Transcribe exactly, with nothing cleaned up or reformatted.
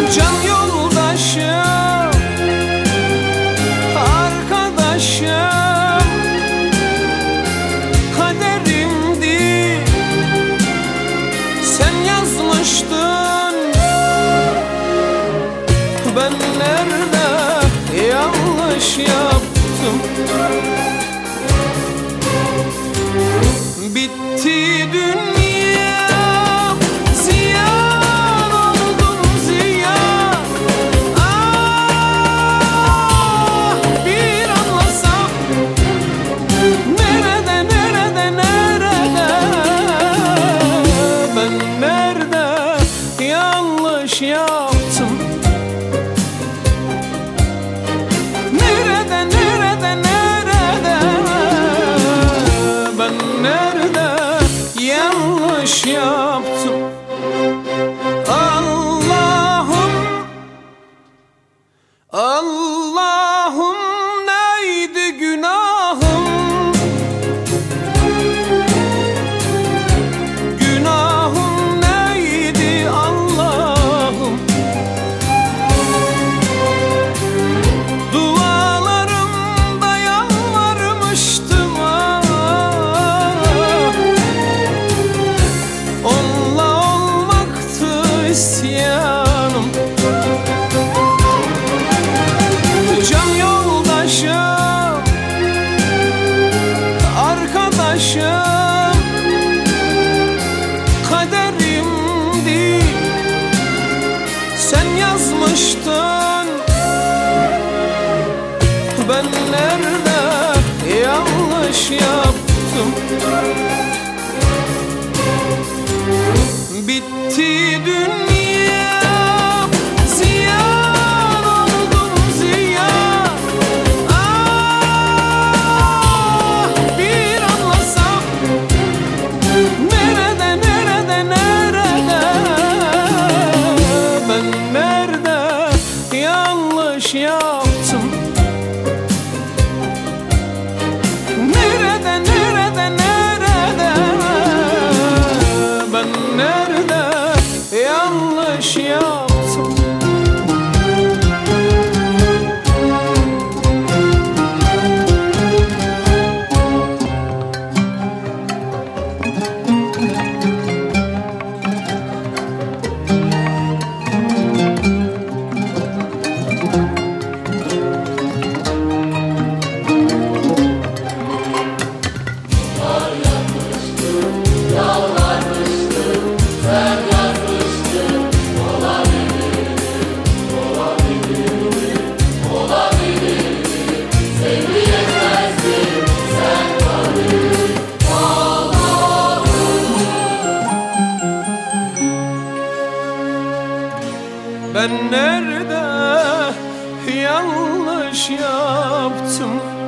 Can yoldaşım, arkadaşım, kaderimdi, sen yazmıştın. Ben nerede yanlış yaptım? Bitti dünya, ziyan oldum ziyan. Ah, bir anlasam, nerede nerede nerede, ben nerede yanlış yaptım? Nerede nerede nerede, ben nerede yanlış yaptım? Allah'ım, Allah'ım, neydi günahım? Günahım neydi Allah'ım? Dualarımda yalvarmıştım, ah. Onunla olmaktı isyanım. Can yoldaşım, arkadaşım, kaderimdi, sen yazmıştın. Ben nerede yanlış yaptım? Bitti dünya, ziyan oldum ziyan. Ah, bir anlasam, nerede nerede nerede, ben nerede yanlış yaptım? Nerede nerede nerede, ben nerede yanlış yaptım? Ben nerede yanlış yaptım?